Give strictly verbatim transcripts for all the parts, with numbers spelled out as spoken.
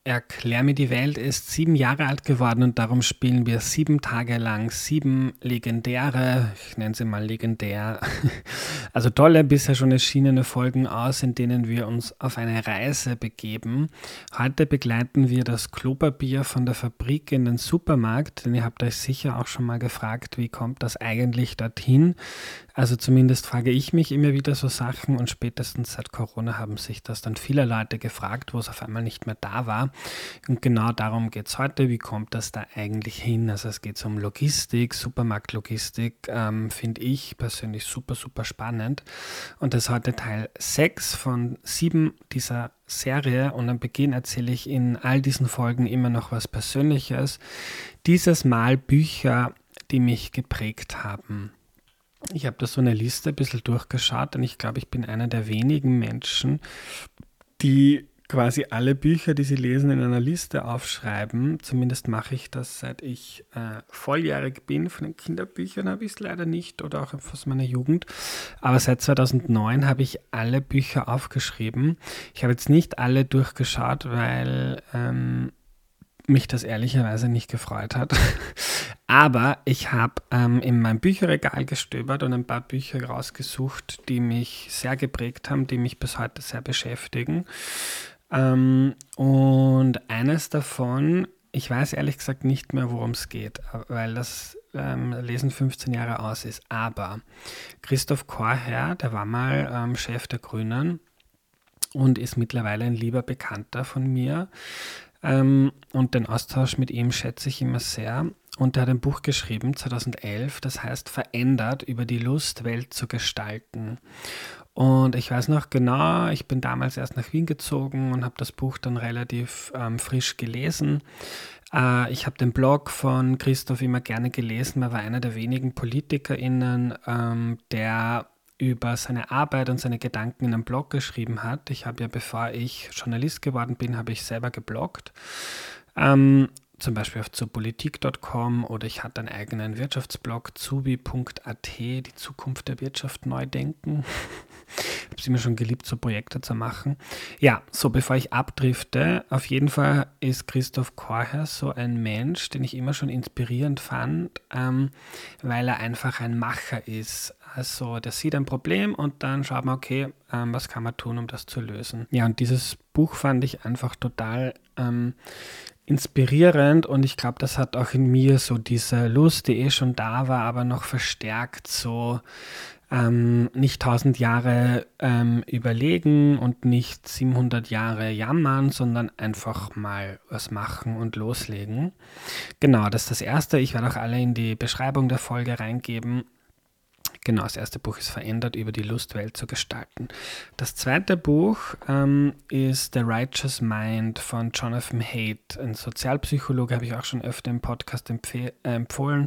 Erklär mir die Welt ist sieben Jahre alt geworden und darum spielen wir sieben Tage lang sieben legendäre, ich nenne sie mal legendär, also tolle, bisher schon erschienene Folgen aus, in denen wir uns auf eine Reise begeben. Heute begleiten wir das Klopapier von der Fabrik in den Supermarkt, denn ihr habt euch sicher auch schon mal gefragt, wie kommt das eigentlich dorthin? Also zumindest frage ich mich immer wieder so Sachen und spätestens seit Corona haben sich das dann viele Leute gefragt, wo es auf einmal nicht mehr da war. Und genau darum geht es heute. Wie kommt das da eigentlich hin? Also es geht um Logistik, Supermarktlogistik, ähm, finde ich persönlich super, super spannend. Und das ist heute Teil sechs von sieben dieser Serie und am Beginn erzähle ich in all diesen Folgen immer noch was Persönliches. Dieses Mal Bücher, die mich geprägt haben. Ich habe da so eine Liste ein bisschen durchgeschaut, denn ich glaube, ich bin einer der wenigen Menschen, die quasi alle Bücher, die sie lesen, in einer Liste aufschreiben. Zumindest mache ich das, seit ich äh, volljährig bin. Von den Kinderbüchern habe ich es leider nicht oder auch aus meiner Jugend. Aber seit zweitausendneun habe ich alle Bücher aufgeschrieben. Ich habe jetzt nicht alle durchgeschaut, weil ähm, mich das ehrlicherweise nicht gefreut hat. Aber ich habe ähm, in meinem Bücherregal gestöbert und ein paar Bücher rausgesucht, die mich sehr geprägt haben, die mich bis heute sehr beschäftigen. Ähm, und eines davon, ich weiß ehrlich gesagt nicht mehr, worum es geht, weil das ähm, Lesen fünfzehn Jahre aus ist. Aber Christoph Chorherr, der war mal ähm, Chef der Grünen und ist mittlerweile ein lieber Bekannter von mir. Ähm, und den Austausch mit ihm schätze ich immer sehr. Und er hat ein Buch geschrieben, zweitausendelf, das heißt Verändert, über die Lust, Welt zu gestalten. Und ich weiß noch genau, ich bin damals erst nach Wien gezogen und habe das Buch dann relativ ähm, frisch gelesen. Äh, ich habe den Blog von Christoph immer gerne gelesen. Er war einer der wenigen PolitikerInnen, ähm, der über seine Arbeit und seine Gedanken in einem Blog geschrieben hat. Ich habe ja, bevor ich Journalist geworden bin, habe ich selber gebloggt. Ähm, zum Beispiel auf zupolitik punkt com oder ich hatte einen eigenen Wirtschaftsblog, zubi punkt at, die Zukunft der Wirtschaft neu denken. Ich habe es immer schon geliebt, so Projekte zu machen. Ja, so bevor ich abdrifte, auf jeden Fall ist Christoph Chorherr so ein Mensch, den ich immer schon inspirierend fand, ähm, weil er einfach ein Macher ist. Also der sieht ein Problem und dann schaut man, okay, ähm, was kann man tun, um das zu lösen. Ja, und dieses Buch fand ich einfach total ähm, inspirierend und ich glaube, das hat auch in mir so diese Lust, die eh schon da war, aber noch verstärkt, so ähm, nicht tausend Jahre ähm, überlegen und nicht siebenhundert Jahre jammern, sondern einfach mal was machen und loslegen. Genau, das ist das Erste. Ich werde auch alle in die Beschreibung der Folge reingeben. Genau, das erste Buch ist Verändert, über die Lust, Welt zu gestalten. Das zweite Buch ähm, ist The Righteous Mind von Jonathan Haidt. Ein Sozialpsychologe, habe ich auch schon öfter im Podcast empfeh- äh, empfohlen.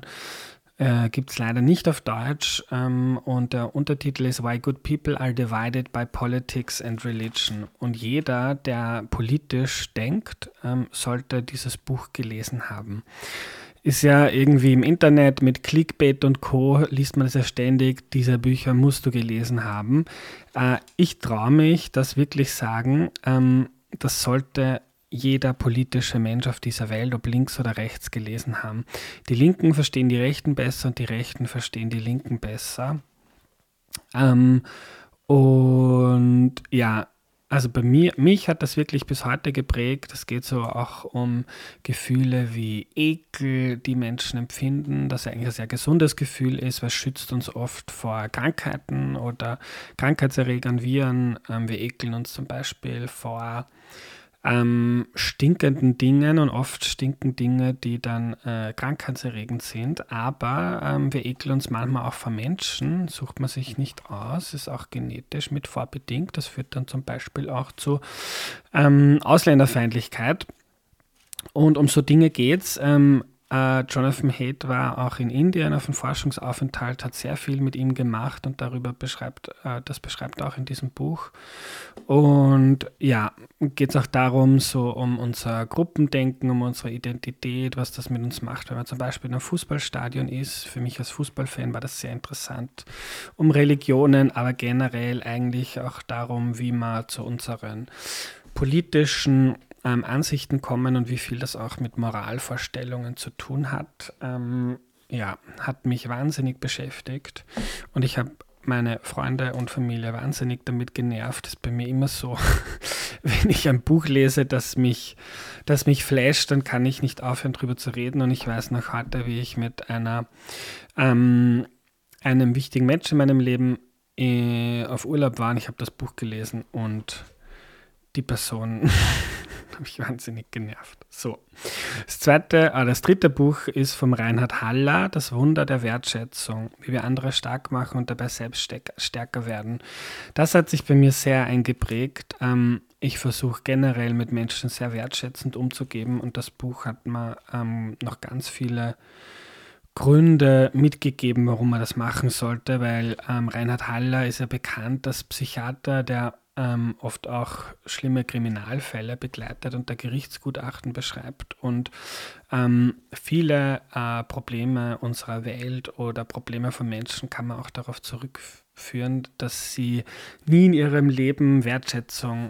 Äh, Gibt es leider nicht auf Deutsch. Ähm, und der Untertitel ist Why Good People Are Divided by Politics and Religion. Und jeder, der politisch denkt, ähm, sollte dieses Buch gelesen haben. Ist ja irgendwie im Internet mit Clickbait und Co. liest man das ja ständig, diese Bücher musst du gelesen haben. Äh, ich traue mich, das wirklich sagen, ähm, das sollte jeder politische Mensch auf dieser Welt, ob links oder rechts, gelesen haben. Die Linken verstehen die Rechten besser und die Rechten verstehen die Linken besser. Ähm, und ja, also bei mir, mich hat das wirklich bis heute geprägt. Es geht so auch um Gefühle wie Ekel, die Menschen empfinden, das eigentlich ein sehr gesundes Gefühl ist, weil es schützt uns oft vor Krankheiten oder Krankheitserregern, Viren. Ähm, wir ekeln uns zum Beispiel vor ähm, stinkenden Dingen und oft stinken Dinge, die dann äh, krankheitserregend sind, aber ähm, wir ekeln uns manchmal auch vor Menschen, sucht man sich nicht aus, ist auch genetisch mit vorbedingt, das führt dann zum Beispiel auch zu ähm, Ausländerfeindlichkeit und um so Dinge geht's. Ähm, äh, Jonathan Haidt war auch in Indien auf einem Forschungsaufenthalt, hat sehr viel mit ihm gemacht und darüber beschreibt, äh, das beschreibt er auch in diesem Buch. Und ja, geht es auch darum, so um unser Gruppendenken, um unsere Identität, was das mit uns macht, wenn man zum Beispiel in einem Fußballstadion ist. Für mich als Fußballfan war das sehr interessant. Um Religionen, aber generell eigentlich auch darum, wie man zu unseren politischen ähm, Ansichten kommen und wie viel das auch mit Moralvorstellungen zu tun hat, ähm, ja, hat mich wahnsinnig beschäftigt. Und ich habe meine Freunde und Familie wahnsinnig damit genervt. Das ist bei mir immer so, wenn ich ein Buch lese, das mich, das mich flasht, dann kann ich nicht aufhören, darüber zu reden. Und ich weiß noch heute, wie ich mit einer, ähm, einem wichtigen Menschen in meinem Leben äh, auf Urlaub war. Und ich habe das Buch gelesen und die Person hat mich wahnsinnig genervt. So. Das zweite, äh, das dritte Buch ist vom Reinhard Haller, Das Wunder der Wertschätzung, wie wir andere stark machen und dabei selbst stärker werden. Das hat sich bei mir sehr eingeprägt. Ähm, ich versuche generell mit Menschen sehr wertschätzend umzugehen und das Buch hat mir ähm, noch ganz viele Gründe mitgegeben, warum man das machen sollte, weil ähm, Reinhard Haller ist ja bekannt als Psychiater, der ähm, oft auch schlimme Kriminalfälle begleitet und der Gerichtsgutachten beschreibt und ähm, viele äh, Probleme unserer Welt oder Probleme von Menschen kann man auch darauf zurückführen, dass sie nie in ihrem Leben Wertschätzung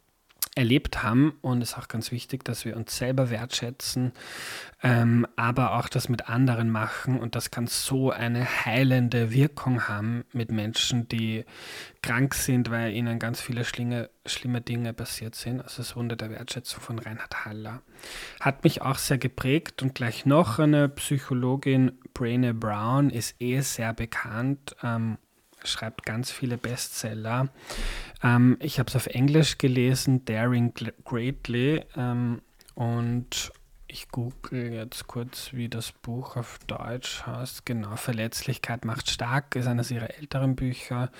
erlebt haben und es ist auch ganz wichtig, dass wir uns selber wertschätzen, ähm, aber auch das mit anderen machen und das kann so eine heilende Wirkung haben mit Menschen, die krank sind, weil ihnen ganz viele schlinge, schlimme Dinge passiert sind. Also das Wunder der Wertschätzung von Reinhard Haller. Hat mich auch sehr geprägt und gleich noch eine Psychologin, Brené Brown, ist eh sehr bekannt, ähm, schreibt ganz viele Bestseller. Ähm, ich habe es auf Englisch gelesen, Daring Greatly. Ähm, und ich google jetzt kurz, wie das Buch auf Deutsch heißt. Genau, Verletzlichkeit macht stark, ist eines ihrer älteren Bücher.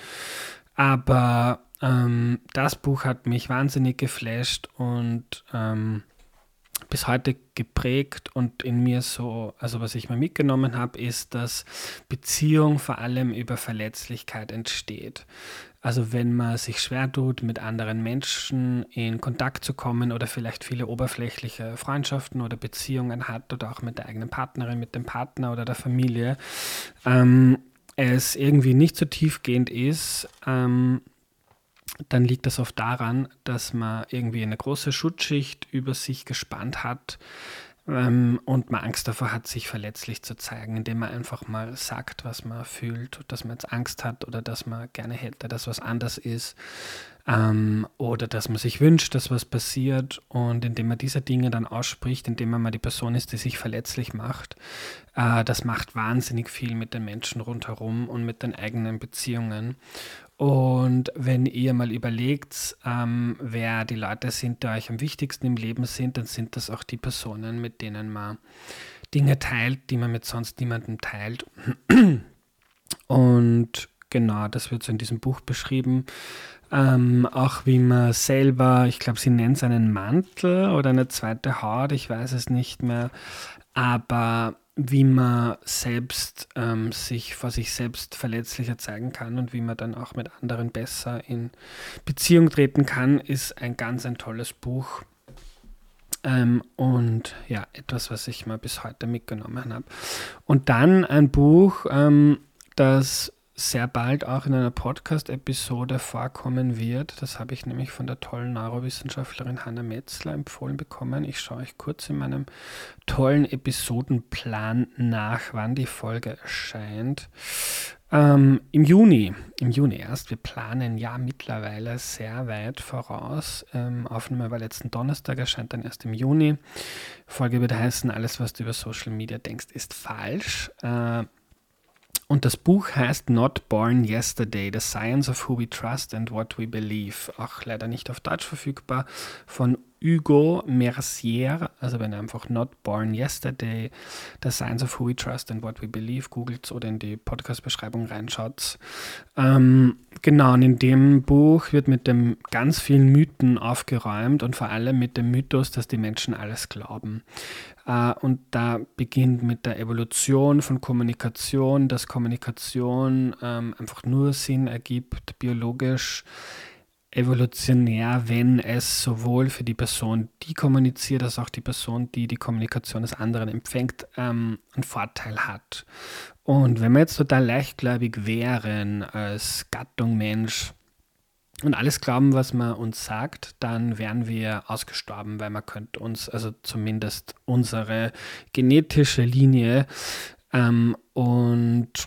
Aber ähm, das Buch hat mich wahnsinnig geflasht und ähm, bis heute geprägt und in mir so, also was ich mir mitgenommen habe, ist, dass Beziehung vor allem über Verletzlichkeit entsteht. Also wenn man sich schwer tut, mit anderen Menschen in Kontakt zu kommen oder vielleicht viele oberflächliche Freundschaften oder Beziehungen hat oder auch mit der eigenen Partnerin, mit dem Partner oder der Familie, ähm, es irgendwie nicht so tiefgehend ist, ähm, dann liegt das oft daran, dass man irgendwie eine große Schutzschicht über sich gespannt hat ähm, und man Angst davor hat, sich verletzlich zu zeigen, indem man einfach mal sagt, was man fühlt, dass man jetzt Angst hat oder dass man gerne hätte, dass was anders ist ähm, oder dass man sich wünscht, dass was passiert und indem man diese Dinge dann ausspricht, indem man mal die Person ist, die sich verletzlich macht, äh, das macht wahnsinnig viel mit den Menschen rundherum und mit den eigenen Beziehungen. Und wenn ihr mal überlegt, ähm, wer die Leute sind, die euch am wichtigsten im Leben sind, dann sind das auch die Personen, mit denen man Dinge teilt, die man mit sonst niemandem teilt. Und genau, das wird so in diesem Buch beschrieben. Ähm, auch wie man selber, ich glaube, sie nennt es einen Mantel oder eine zweite Haut, ich weiß es nicht mehr, aber wie man selbst ähm, sich vor sich selbst verletzlicher zeigen kann und wie man dann auch mit anderen besser in Beziehung treten kann, ist ein ganz ein tolles Buch. Ähm, und ja, etwas, was ich mal bis heute mitgenommen habe. Und dann ein Buch, ähm, das sehr bald auch in einer Podcast-Episode vorkommen wird. Das habe ich nämlich von der tollen Neurowissenschaftlerin Hanna Metzler empfohlen bekommen. Ich schaue euch kurz in meinem tollen Episodenplan nach, wann die Folge erscheint. Ähm, im Juni, im Juni erst. Wir planen ja mittlerweile sehr weit voraus. Ähm, Aufnahme war letzten Donnerstag, erscheint dann erst im Juni. Folge wird heißen, alles, was du über Social Media denkst, ist falsch. Äh, Und das Buch heißt Not Born Yesterday, The Science of Who We Trust and What We Believe. Auch leider nicht auf Deutsch verfügbar, von Hugo Mercier. Also wenn ihr einfach Not Born Yesterday, The Science of Who We Trust and What We Believe googelt oder in die Podcast-Beschreibung reinschaut. Ähm, genau, und in dem Buch wird mit dem ganz vielen Mythen aufgeräumt und vor allem mit dem Mythos, dass die Menschen alles glauben. Uh, und da beginnt mit der Evolution von Kommunikation, dass Kommunikation ähm, einfach nur Sinn ergibt, biologisch, evolutionär, wenn es sowohl für die Person, die kommuniziert, als auch die Person, die die Kommunikation des anderen empfängt, ähm, einen Vorteil hat. Und wenn wir jetzt total leichtgläubig wären als Gattung Mensch und alles glauben, was man uns sagt, dann wären wir ausgestorben, weil man könnte uns, also zumindest unsere genetische Linie ähm, und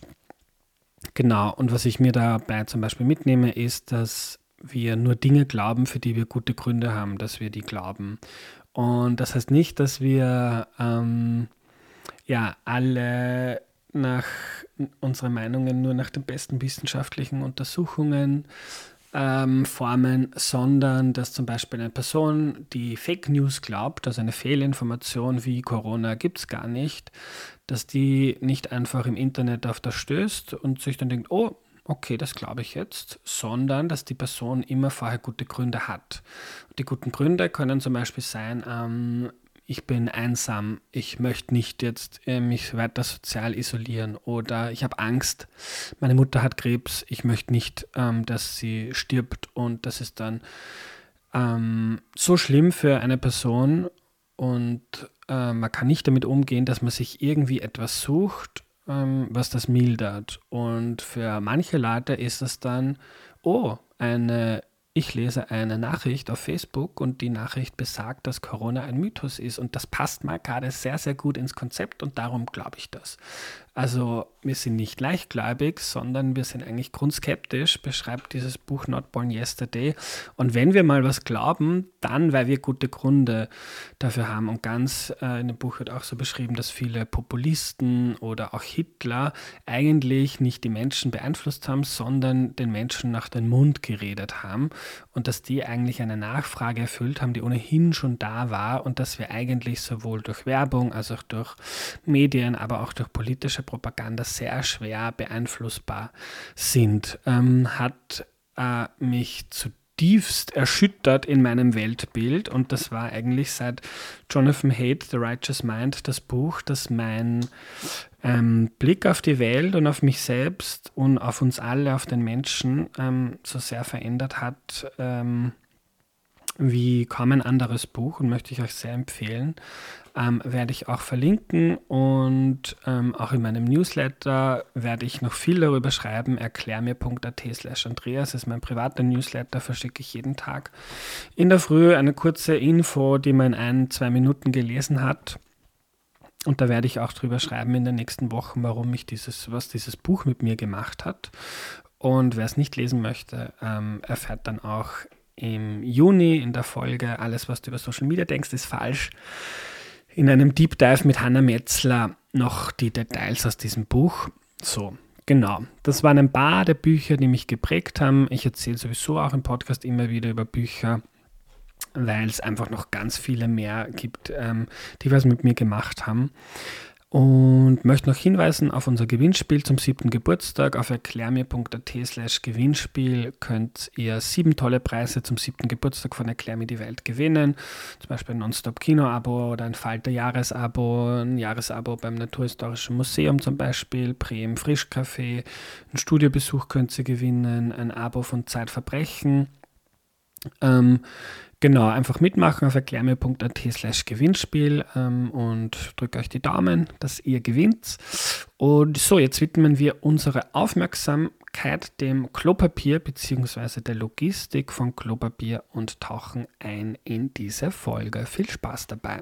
genau, und was ich mir dabei zum Beispiel mitnehme, ist, dass wir nur Dinge glauben, für die wir gute Gründe haben, dass wir die glauben. Und das heißt nicht, dass wir ähm, ja alle nach unseren Meinungen nur nach den besten wissenschaftlichen Untersuchungen ähm, formen, sondern dass zum Beispiel eine Person, die Fake News glaubt, also eine Fehlinformation wie Corona gibt es gar nicht, dass die nicht einfach im Internet auf das stößt und sich dann denkt, oh, okay, das glaube ich jetzt, sondern dass die Person immer vorher gute Gründe hat. Die guten Gründe können zum Beispiel sein, ähm, ich bin einsam, ich möchte nicht jetzt äh, mich weiter sozial isolieren oder ich habe Angst, meine Mutter hat Krebs, ich möchte nicht, ähm, dass sie stirbt und das ist dann ähm, so schlimm für eine Person und äh, man kann nicht damit umgehen, dass man sich irgendwie etwas sucht, ähm, was das mildert. Und für manche Leute ist es dann, oh, eine ich lese eine Nachricht auf Facebook und die Nachricht besagt, dass Corona ein Mythos ist und das passt mal gerade sehr, sehr gut ins Konzept und darum glaube ich das. Also wir sind nicht leichtgläubig, sondern wir sind eigentlich grundskeptisch, beschreibt dieses Buch Not Born Yesterday. Und wenn wir mal was glauben, dann, weil wir gute Gründe dafür haben. Und ganz äh, in dem Buch wird auch so beschrieben, dass viele Populisten oder auch Hitler eigentlich nicht die Menschen beeinflusst haben, sondern den Menschen nach den Mund geredet haben. Und dass die eigentlich eine Nachfrage erfüllt haben, die ohnehin schon da war und dass wir eigentlich sowohl durch Werbung als auch durch Medien, aber auch durch politische Propaganda sehr schwer beeinflussbar sind. Ähm, hat äh, mich zutiefst erschüttert in meinem Weltbild und das war eigentlich seit Jonathan Haidt, The Righteous Mind, das Buch, das mein ähm, Blick auf die Welt und auf mich selbst und auf uns alle, auf den Menschen ähm, so sehr verändert hat, ähm, wie kaum ein anderes Buch und möchte ich euch sehr empfehlen. Ähm, werde ich auch verlinken und ähm, auch in meinem Newsletter werde ich noch viel darüber schreiben. Erklärmir.at slash Andreas ist mein privater Newsletter, verschicke ich jeden Tag in der Früh eine kurze Info, die man in ein, zwei Minuten gelesen hat. Und da werde ich auch drüber schreiben in den nächsten Wochen, warum ich dieses, was dieses Buch mit mir gemacht hat. Und wer es nicht lesen möchte, ähm, erfährt dann auch im Juni in der Folge Alles, was du über Social Media denkst, ist falsch. In einem Deep Dive mit Hannah Metzler noch die Details aus diesem Buch. So, genau. Das waren ein paar der Bücher, die mich geprägt haben. Ich erzähle sowieso auch im Podcast immer wieder über Bücher, weil es einfach noch ganz viele mehr gibt, ähm, die was mit mir gemacht haben. Und möchte noch hinweisen auf unser Gewinnspiel zum siebten Geburtstag. Auf erklärmir.at slash Gewinnspiel könnt ihr sieben tolle Preise zum siebten Geburtstag von Erklär mir die Welt gewinnen. Zum Beispiel ein Nonstop-Kino-Abo oder ein Falter-Jahresabo, ein Jahresabo beim Naturhistorischen Museum zum Beispiel, Bremen Frischcafé, ein Studiobesuch könnt ihr gewinnen, ein Abo von Zeitverbrechen. Ähm, Genau, einfach mitmachen auf erklärmir.at slash Gewinnspiel ähm, und drückt euch die Daumen, dass ihr gewinnt. Und so, jetzt widmen wir unsere Aufmerksamkeit dem Klopapier bzw. der Logistik von Klopapier und tauchen ein in diese Folge. Viel Spaß dabei!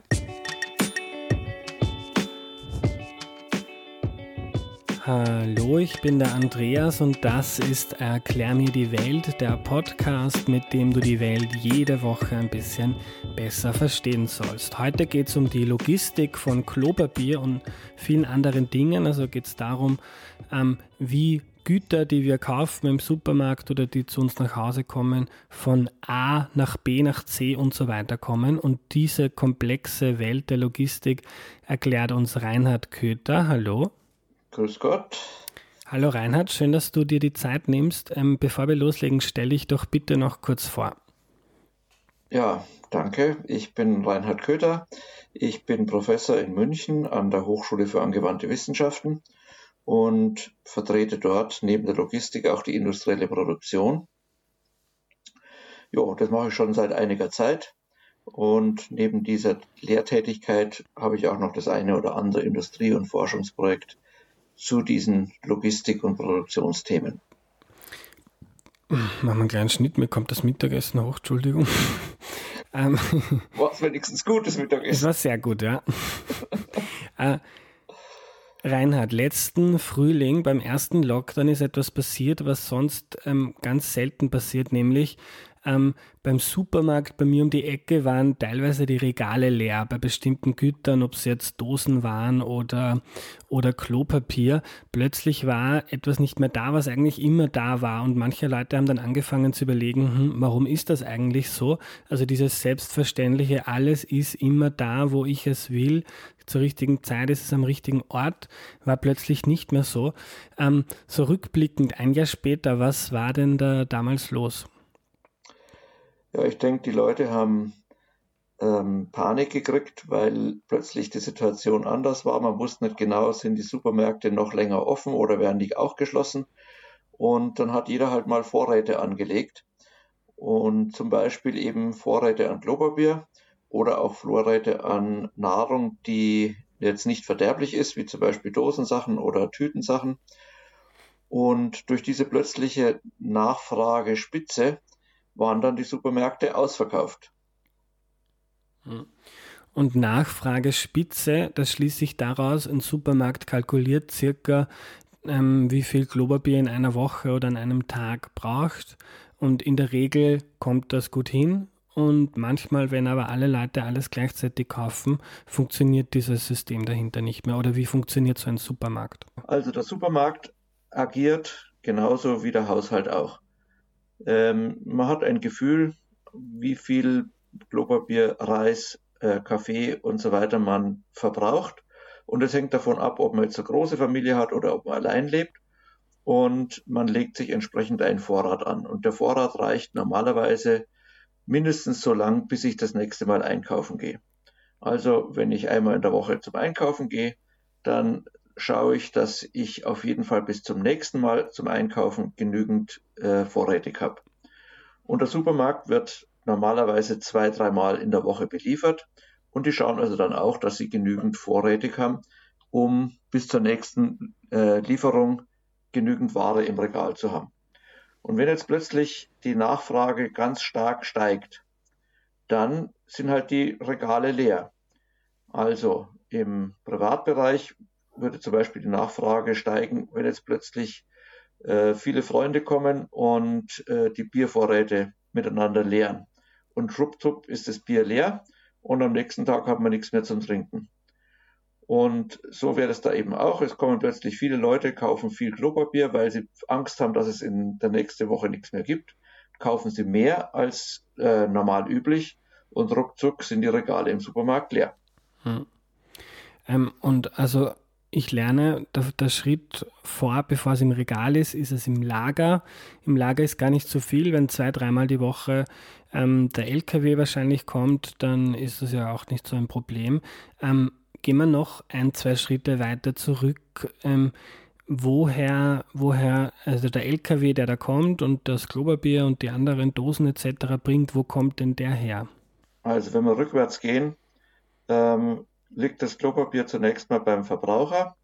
Hallo, ich bin der Andreas und das ist Erklär mir die Welt, der Podcast, mit dem du die Welt jede Woche ein bisschen besser verstehen sollst. Heute geht es um die Logistik von Klopapier und vielen anderen Dingen. Also geht es darum, ähm, wie Güter, die wir kaufen im Supermarkt oder die zu uns nach Hause kommen, von A nach B nach C und so weiter kommen. Und diese komplexe Welt der Logistik erklärt uns Reinhard Köther. Hallo. Grüß Gott. Hallo Reinhard, schön, dass du dir die Zeit nimmst. Ähm, bevor wir loslegen, stell dich doch bitte noch kurz vor. Ja, danke. Ich bin Reinhard Köther. Ich bin Professor in München an der Hochschule für angewandte Wissenschaften und vertrete dort neben der Logistik auch die industrielle Produktion. Ja, das mache ich schon seit einiger Zeit. Und neben dieser Lehrtätigkeit habe ich auch noch das eine oder andere Industrie- und Forschungsprojekt zu diesen Logistik- und Produktionsthemen. Machen wir einen kleinen Schnitt, mir kommt das Mittagessen hoch, Entschuldigung. ähm, War es wenigstens gutes Mittagessen? Es war sehr gut, ja. äh, Reinhard, letzten Frühling beim ersten Lockdown ist etwas passiert, was sonst ähm, ganz selten passiert, nämlich ähm, beim Supermarkt bei mir um die Ecke waren teilweise die Regale leer bei bestimmten Gütern, ob es jetzt Dosen waren oder, oder Klopapier. Plötzlich war etwas nicht mehr da, was eigentlich immer da war, und manche Leute haben dann angefangen zu überlegen, hm, warum ist das eigentlich so? Also dieses selbstverständliche, alles ist immer da, wo ich es will, zur richtigen Zeit ist es am richtigen Ort, war plötzlich nicht mehr so. Ähm, so rückblickend, ein Jahr später, was war denn da damals los? Ja, ich denke, die Leute haben ähm, Panik gekriegt, weil plötzlich die Situation anders war. Man wusste nicht genau, sind die Supermärkte noch länger offen oder werden die auch geschlossen? Und dann hat jeder halt mal Vorräte angelegt und zum Beispiel eben Vorräte an Klopapier oder auch Vorräte an Nahrung, die jetzt nicht verderblich ist, wie zum Beispiel Dosensachen oder Tütensachen. Und durch diese plötzliche Nachfragespitze waren dann die Supermärkte ausverkauft. Und Nachfragespitze, das schließt sich daraus, ein Supermarkt kalkuliert circa, ähm, wie viel Klopapier in einer Woche oder an einem Tag braucht. Und in der Regel kommt das gut hin. Und manchmal, wenn aber alle Leute alles gleichzeitig kaufen, funktioniert dieses System dahinter nicht mehr. Oder wie funktioniert so ein Supermarkt? Also der Supermarkt agiert genauso wie der Haushalt auch. Ähm, man hat ein Gefühl, wie viel Klopapier, Reis, äh, Kaffee und so weiter man verbraucht. Und es hängt davon ab, ob man jetzt eine große Familie hat oder ob man allein lebt. Und man legt sich entsprechend einen Vorrat an. Und der Vorrat reicht normalerweise mindestens so lang, bis ich das nächste Mal einkaufen gehe. Also wenn ich einmal in der Woche zum Einkaufen gehe, dann schaue ich, dass ich auf jeden Fall bis zum nächsten Mal zum Einkaufen genügend äh, vorrätig habe. Und der Supermarkt wird normalerweise zwei, dreimal in der Woche beliefert, und die schauen also dann auch, dass sie genügend vorrätig haben, um bis zur nächsten äh, Lieferung genügend Ware im Regal zu haben. Und wenn jetzt plötzlich die Nachfrage ganz stark steigt, dann sind halt die Regale leer. Also im Privatbereich würde zum Beispiel die Nachfrage steigen, wenn jetzt plötzlich äh, viele Freunde kommen und äh, die Biervorräte miteinander leeren. Und schwuppdiwupp ist das Bier leer und am nächsten Tag hat man nichts mehr zum Trinken. Und so wäre es da eben auch. Es kommen plötzlich viele Leute, kaufen viel Klopapier, weil sie Angst haben, dass es in der nächsten Woche nichts mehr gibt. Kaufen sie mehr als äh, normal üblich und ruckzuck sind die Regale im Supermarkt leer. Hm. Ähm, und also ich lerne, der, der Schritt vor, bevor es im Regal ist, ist es im Lager. Im Lager ist gar nicht so viel. Wenn zwei, dreimal die Woche ähm, der L K W wahrscheinlich kommt, dann ist das ja auch nicht so ein Problem. Ähm, gehen wir noch ein, zwei Schritte weiter zurück. Ähm, woher, woher, also der L K W, der da kommt und das Klopapier und die anderen Dosen et cetera bringt, wo kommt denn der her? Also wenn wir rückwärts gehen, ähm, liegt das Klopapier zunächst mal beim Verbraucher,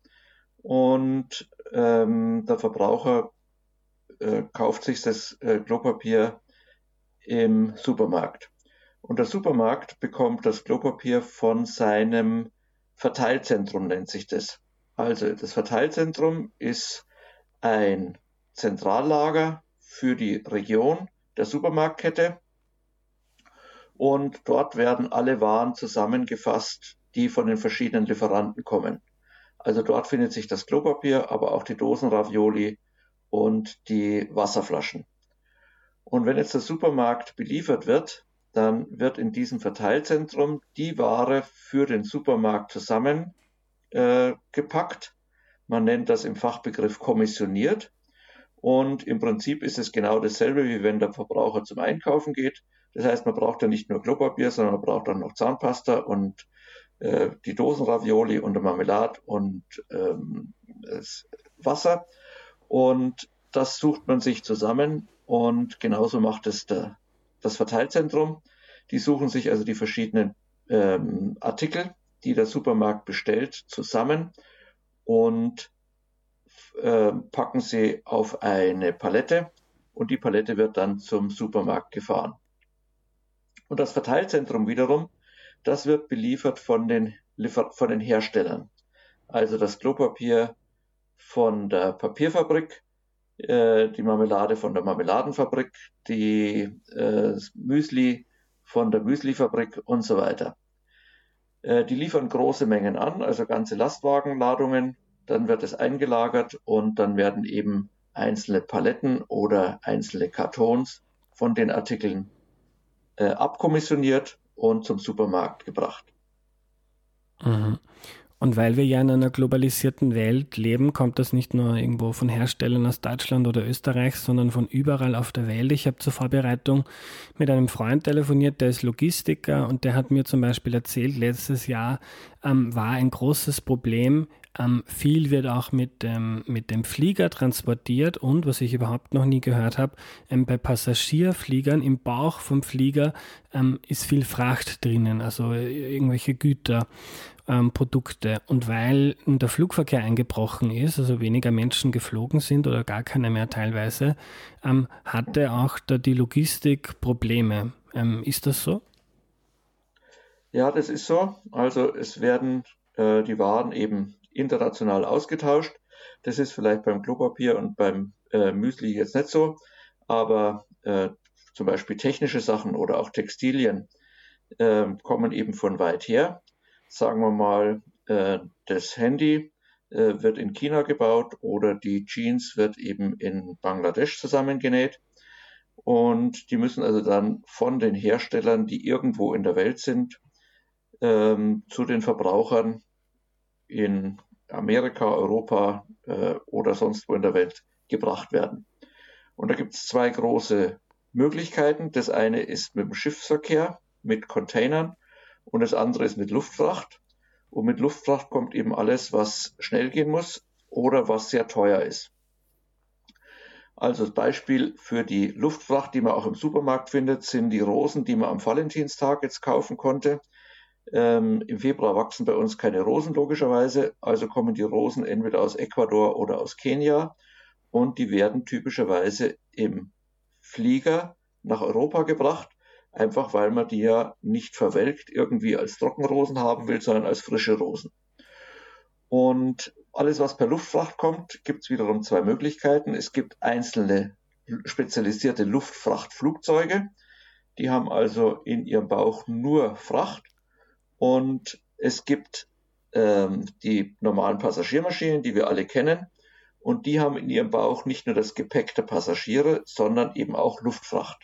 und ähm, der Verbraucher äh, kauft sich das äh, Klopapier im Supermarkt. Und der Supermarkt bekommt das Klopapier von seinem Verteilzentrum, nennt sich das. Also das Verteilzentrum ist ein Zentrallager für die Region der Supermarktkette, und dort werden alle Waren zusammengefasst, die von den verschiedenen Lieferanten kommen. Also dort findet sich das Klopapier, aber auch die Dosenravioli und die Wasserflaschen. Und wenn jetzt der Supermarkt beliefert wird, dann wird in diesem Verteilzentrum die Ware für den Supermarkt zusammengepackt. Äh, Man nennt das im Fachbegriff kommissioniert. Und im Prinzip ist es genau dasselbe, wie wenn der Verbraucher zum Einkaufen geht. Das heißt, man braucht ja nicht nur Klopapier, sondern man braucht auch noch Zahnpasta und äh, die Dosenravioli und Marmelade und ähm, das Wasser. Und das sucht man sich zusammen, und genauso macht es der, das Verteilzentrum. Die suchen sich also die verschiedenen ähm, Artikel, die der Supermarkt bestellt, zusammen und äh, packen sie auf eine Palette und die Palette wird dann zum Supermarkt gefahren. Und das Verteilzentrum wiederum, das wird beliefert von den, von den Herstellern. Also das Klopapier von der Papierfabrik, äh, die Marmelade von der Marmeladenfabrik, die äh, Müsli von der Müslifabrik und so weiter. Äh, die liefern große Mengen an, also ganze Lastwagenladungen. Dann wird es eingelagert und dann werden eben einzelne Paletten oder einzelne Kartons von den Artikeln äh, abkommissioniert und zum Supermarkt gebracht. Mhm. Und weil wir ja in einer globalisierten Welt leben, kommt das nicht nur irgendwo von Herstellern aus Deutschland oder Österreich, sondern von überall auf der Welt. Ich habe zur Vorbereitung mit einem Freund telefoniert, der ist Logistiker und der hat mir zum Beispiel erzählt, letztes Jahr ähm, war ein großes Problem, ähm, viel wird auch mit dem, mit dem Flieger transportiert und, was ich überhaupt noch nie gehört habe, ähm, bei Passagierfliegern im Bauch vom Flieger ähm, ist viel Fracht drinnen, also irgendwelche Güter. Produkte. Und weil der Flugverkehr eingebrochen ist, also weniger Menschen geflogen sind oder gar keine mehr teilweise, ähm, hatte auch da die Logistik Probleme. Ähm, ist das so? Ja, das ist so. Also es werden äh, die Waren eben international ausgetauscht. Das ist vielleicht beim Klopapier und beim äh, Müsli jetzt nicht so, aber äh, zum Beispiel technische Sachen oder auch Textilien äh, kommen eben von weit her. Sagen wir mal, äh, das Handy äh, wird in China gebaut oder die Jeans wird eben in Bangladesch zusammengenäht. Und die müssen also dann von den Herstellern, die irgendwo in der Welt sind, ähm, zu den Verbrauchern in Amerika, Europa äh, oder sonst wo in der Welt gebracht werden. Und da gibt es zwei große Möglichkeiten. Das eine ist mit dem Schiffsverkehr, mit Containern. Und das andere ist mit Luftfracht. Und mit Luftfracht kommt eben alles, was schnell gehen muss oder was sehr teuer ist. Also das Beispiel für die Luftfracht, die man auch im Supermarkt findet, sind die Rosen, die man am Valentinstag jetzt kaufen konnte. Ähm, Im Februar wachsen bei uns keine Rosen logischerweise, also kommen die Rosen entweder aus Ecuador oder aus Kenia und die werden typischerweise im Flieger nach Europa gebracht. Einfach weil man die ja nicht verwelkt irgendwie als Trockenrosen haben will, sondern als frische Rosen. Und alles, was per Luftfracht kommt, gibt es wiederum zwei Möglichkeiten. Es gibt einzelne spezialisierte Luftfrachtflugzeuge. Die haben also in ihrem Bauch nur Fracht. Und es gibt ähm, die normalen Passagiermaschinen, die wir alle kennen. Und die haben in ihrem Bauch nicht nur das Gepäck der Passagiere, sondern eben auch Luftfracht.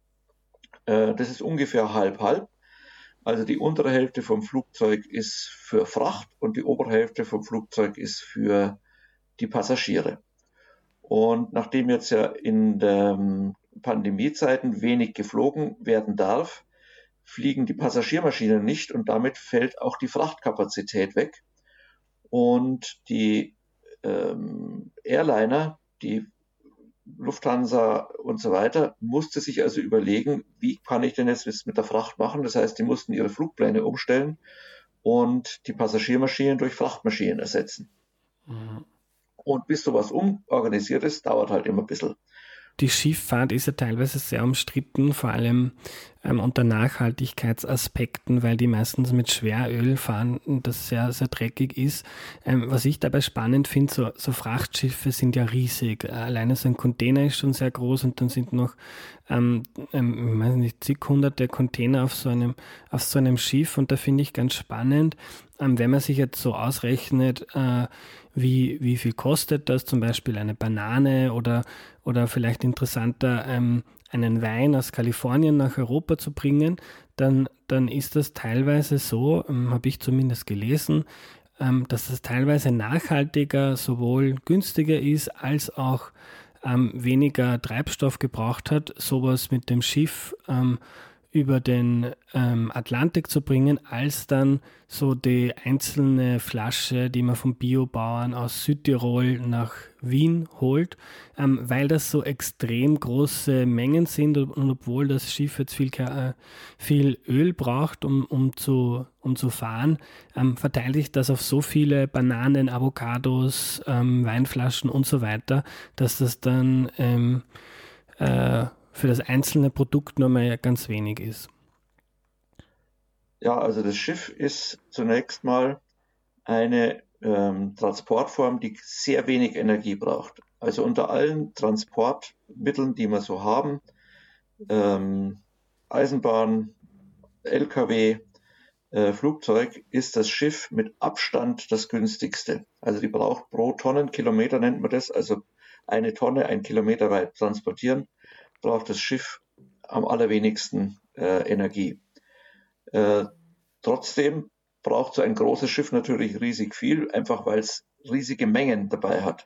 Das ist ungefähr halb-halb. Also die untere Hälfte vom Flugzeug ist für Fracht und die obere Hälfte vom Flugzeug ist für die Passagiere. Und nachdem jetzt ja in den Pandemiezeiten wenig geflogen werden darf, fliegen die Passagiermaschinen nicht und damit fällt auch die Frachtkapazität weg. Und die ähm, Airliner, die Lufthansa und so weiter, musste sich also überlegen, wie kann ich denn jetzt mit der Fracht machen? Das heißt, die mussten ihre Flugpläne umstellen und die Passagiermaschinen durch Frachtmaschinen ersetzen. Mhm. Und bis sowas umorganisiert ist, dauert halt immer ein bisschen. Die Schifffahrt ist ja teilweise sehr umstritten, vor allem ähm, unter Nachhaltigkeitsaspekten, weil die meistens mit Schweröl fahren und das sehr, sehr dreckig ist. Ähm, was ich dabei spannend finde, so, so Frachtschiffe sind ja riesig. Alleine so ein Container ist schon sehr groß und dann sind noch, ähm, ähm, ich weiß nicht, zig hunderte Container auf so einem, auf so einem Schiff und da finde ich ganz spannend, ähm, wenn man sich jetzt so ausrechnet, äh, wie, wie viel kostet das, zum Beispiel eine Banane oder, oder vielleicht interessanter, ähm, einen Wein aus Kalifornien nach Europa zu bringen, dann, dann ist das teilweise so, ähm, habe ich zumindest gelesen, ähm, dass das teilweise nachhaltiger, sowohl günstiger ist, als auch ähm, weniger Treibstoff gebraucht hat, sowas mit dem Schiff ähm, über den ähm, Atlantik zu bringen, als dann so die einzelne Flasche, die man vom Biobauern aus Südtirol nach Wien holt, ähm, weil das so extrem große Mengen sind und obwohl das Schiff jetzt viel, äh, viel Öl braucht, um, um, zu, um zu fahren, ähm, verteilt sich das auf so viele Bananen, Avocados, ähm, Weinflaschen und so weiter, dass das dann ähm, äh, für das einzelne Produkt nur mal ganz wenig ist. Ja, also das Schiff ist zunächst mal eine ähm, Transportform, die sehr wenig Energie braucht. Also unter allen Transportmitteln, die wir so haben, ähm, Eisenbahn, L K W, äh, Flugzeug, ist das Schiff mit Abstand das günstigste. Also die braucht pro Tonnenkilometer, nennt man das, also eine Tonne, ein Kilometer weit transportieren, braucht das Schiff am allerwenigsten äh, Energie. Äh, trotzdem braucht so ein großes Schiff natürlich riesig viel, einfach weil es riesige Mengen dabei hat.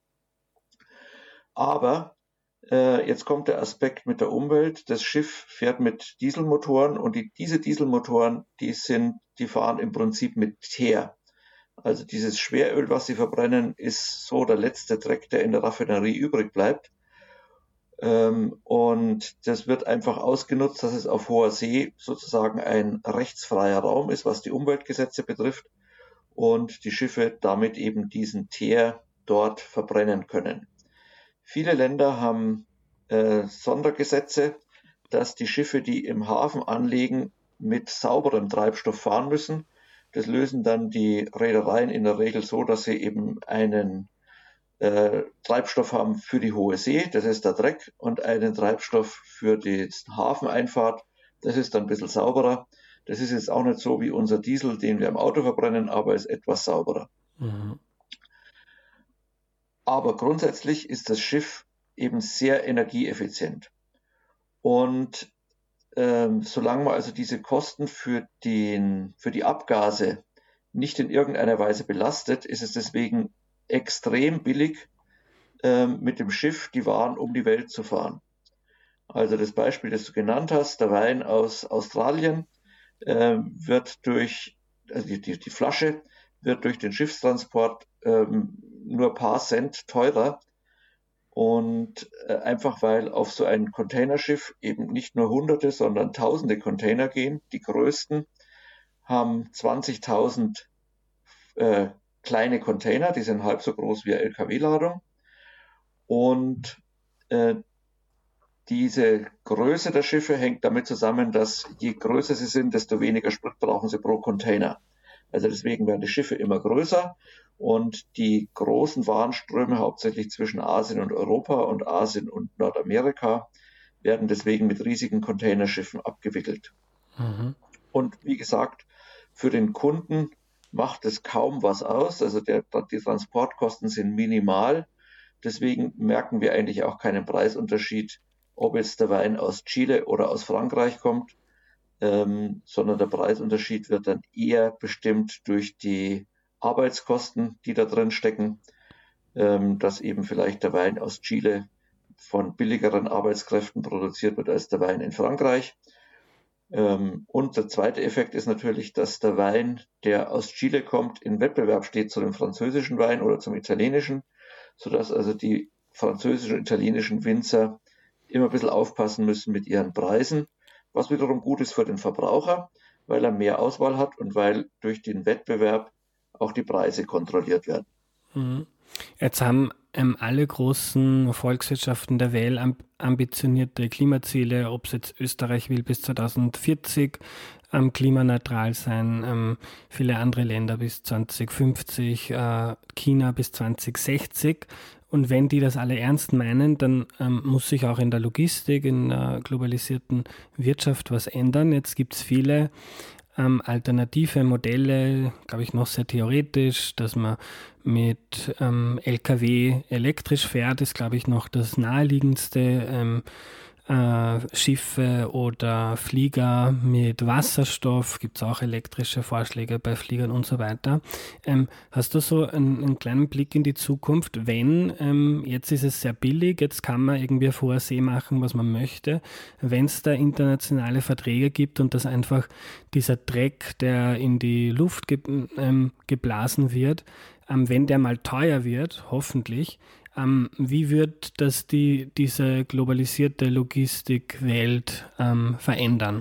Aber äh, jetzt kommt der Aspekt mit der Umwelt. Das Schiff fährt mit Dieselmotoren und die, diese Dieselmotoren, die sind, die fahren im Prinzip mit Teer. Also dieses Schweröl, was sie verbrennen, ist so der letzte Dreck, der in der Raffinerie übrig bleibt. Ähm, und das wird einfach ausgenutzt, dass es auf hoher See sozusagen ein rechtsfreier Raum ist, was die Umweltgesetze betrifft, und die Schiffe damit eben diesen Teer dort verbrennen können. Viele Länder haben äh, Sondergesetze, dass die Schiffe, die im Hafen anlegen, mit sauberem Treibstoff fahren müssen. Das lösen dann die Reedereien in der Regel so, dass sie eben einen äh, Treibstoff haben für die hohe See, das ist der Dreck, und einen Treibstoff für die Hafeneinfahrt, das ist dann ein bisschen sauberer. Das ist jetzt auch nicht so wie unser Diesel, den wir im Auto verbrennen, aber ist etwas sauberer. Mhm. Aber grundsätzlich ist das Schiff eben sehr energieeffizient. Und ähm, solange man also diese Kosten für, den, für die Abgase nicht in irgendeiner Weise belastet, ist es deswegen extrem billig, ähm, mit dem Schiff die Waren um die Welt zu fahren. Also das Beispiel, das du genannt hast, der Wein aus Australien, äh, wird durch, also die, die, die Flasche wird durch den Schiffstransport ähm, nur ein paar Cent teurer. Und äh, einfach weil auf so ein Containerschiff eben nicht nur Hunderte, sondern Tausende Container gehen. Die größten haben zwanzigtausend äh, kleine Container, die sind halb so groß wie eine L K W-Ladung. Und äh, diese Größe der Schiffe hängt damit zusammen, dass je größer sie sind, desto weniger Sprit brauchen sie pro Container. Also deswegen werden die Schiffe immer größer und die großen Warenströme, hauptsächlich zwischen Asien und Europa und Asien und Nordamerika, werden deswegen mit riesigen Containerschiffen abgewickelt. Mhm. Und wie gesagt, für den Kunden macht es kaum was aus. Also der, die Transportkosten sind minimal. Deswegen merken wir eigentlich auch keinen Preisunterschied, ob jetzt der Wein aus Chile oder aus Frankreich kommt. Ähm, sondern der Preisunterschied wird dann eher bestimmt durch die Arbeitskosten, die da drin stecken, ähm, dass eben vielleicht der Wein aus Chile von billigeren Arbeitskräften produziert wird als der Wein in Frankreich. Ähm, und der zweite Effekt ist natürlich, dass der Wein, der aus Chile kommt, in Wettbewerb steht zu dem französischen Wein oder zum italienischen, sodass also die französischen und italienischen Winzer immer ein bisschen aufpassen müssen mit ihren Preisen, was wiederum gut ist für den Verbraucher, weil er mehr Auswahl hat und weil durch den Wettbewerb auch die Preise kontrolliert werden. Jetzt haben ähm, alle großen Volkswirtschaften der Welt amb- ambitionierte Klimaziele, ob es jetzt Österreich will bis zweitausendvierzig ähm, klimaneutral sein, ähm, viele andere Länder bis zweitausendfünfzig, äh, China bis zweitausendsechzig. Und wenn die das alle ernst meinen, dann ähm, muss sich auch in der Logistik, in der globalisierten Wirtschaft was ändern. Jetzt gibt es viele ähm, alternative Modelle, glaube ich noch sehr theoretisch, dass man mit ähm, L K W elektrisch fährt, ist glaube ich noch das naheliegendste. Ähm, äh, Schiffe oder Flieger mit Wasserstoff, gibt es auch elektrische Vorschläge bei Fliegern und so weiter. Ähm, hast du so einen, einen kleinen Blick in die Zukunft, wenn, ähm, jetzt ist es sehr billig, jetzt kann man irgendwie auf hoher See machen, was man möchte, wenn es da internationale Verträge gibt und dass einfach dieser Dreck, der in die Luft ge ähm, geblasen wird, ähm, wenn der mal teuer wird, hoffentlich, Ähm, wie wird das die, diese globalisierte Logistikwelt ähm, verändern?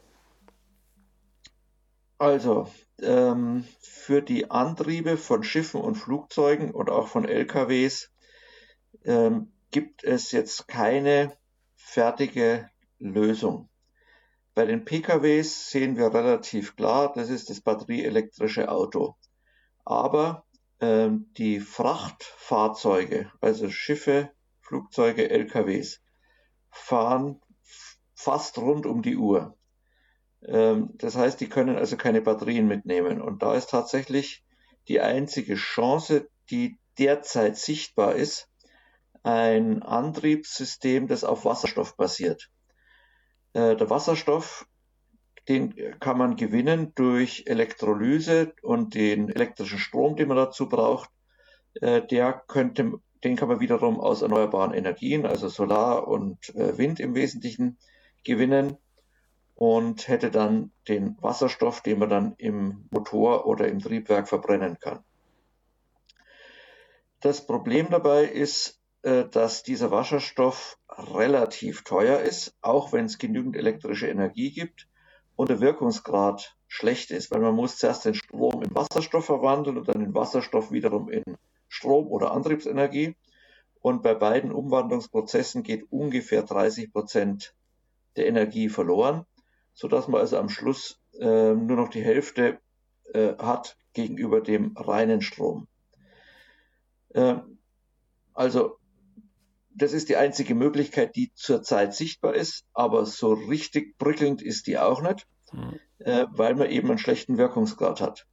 Also, ähm, für die Antriebe von Schiffen und Flugzeugen und auch von L K Ws ähm, gibt es jetzt keine fertige Lösung. Bei den P K Ws sehen wir relativ klar, das ist das batterieelektrische Auto. Aber ähm, die Frachtfahrzeuge, also Schiffe, Flugzeuge, L K Ws, fahren fast rund um die Uhr. Ähm, das heißt, die können also keine Batterien mitnehmen. Und da ist tatsächlich die einzige Chance, die derzeit sichtbar ist, ein Antriebssystem, das auf Wasserstoff basiert. Äh, der Wasserstoff, den kann man gewinnen durch Elektrolyse und den elektrischen Strom, den man dazu braucht. Äh, der könnte, den kann man wiederum aus erneuerbaren Energien, also Solar und äh, Wind im Wesentlichen, gewinnen und hätte dann den Wasserstoff, den man dann im Motor oder im Triebwerk verbrennen kann. Das Problem dabei ist, dass dieser Wasserstoff relativ teuer ist, auch wenn es genügend elektrische Energie gibt und der Wirkungsgrad schlecht ist, weil man muss zuerst den Strom in Wasserstoff verwandeln und dann den Wasserstoff wiederum in Strom oder Antriebsenergie. Und bei beiden Umwandlungsprozessen geht ungefähr dreißig Prozent der Energie verloren, sodass man also am Schluss äh, nur noch die Hälfte äh, hat gegenüber dem reinen Strom. Äh, also das ist die einzige Möglichkeit, die zurzeit sichtbar ist, aber so richtig prickelnd ist die auch nicht, mhm. äh, weil man eben einen schlechten Wirkungsgrad hat.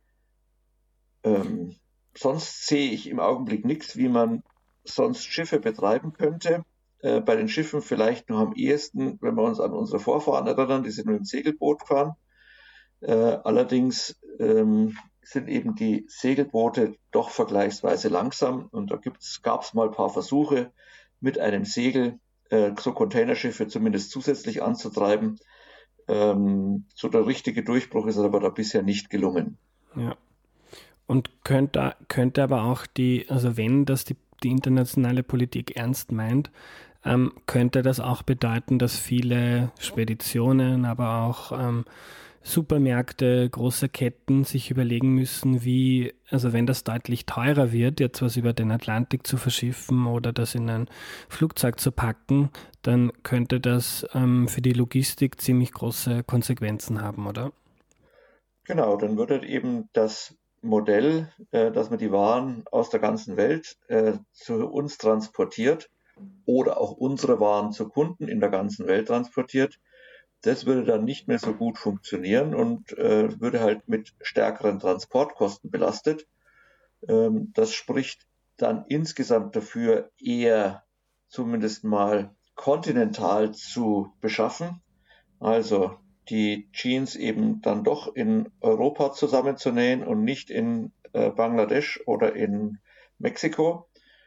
Ähm, sonst sehe ich im Augenblick nichts, wie man sonst Schiffe betreiben könnte. Äh, bei den Schiffen vielleicht noch am ehesten, wenn wir uns an unsere Vorfahren erinnern, die sind mit dem Segelboot gefahren. Äh, allerdings ähm, sind eben die Segelboote doch vergleichsweise langsam und da gab es mal ein paar Versuche, mit einem Segel äh, so Containerschiffe zumindest zusätzlich anzutreiben. Ähm, so der richtige Durchbruch ist aber da bisher nicht gelungen. Ja. Und könnte, könnte aber auch die, also wenn das die, die internationale Politik ernst meint, ähm, könnte das auch bedeuten, dass viele Speditionen, aber auch ähm, Supermärkte, große Ketten sich überlegen müssen, wie, also wenn das deutlich teurer wird, jetzt was über den Atlantik zu verschiffen oder das in ein Flugzeug zu packen, dann könnte das ähm, für die Logistik ziemlich große Konsequenzen haben, oder? Genau, dann würde eben das Modell, äh, dass man die Waren aus der ganzen Welt äh, zu uns transportiert oder auch unsere Waren zu Kunden in der ganzen Welt transportiert, das würde dann nicht mehr so gut funktionieren und äh, würde halt mit stärkeren Transportkosten belastet. Ähm, das spricht dann insgesamt dafür, eher zumindest mal kontinental zu beschaffen. Also die Jeans eben dann doch in Europa zusammenzunähen und nicht in äh, Bangladesch oder in Mexiko.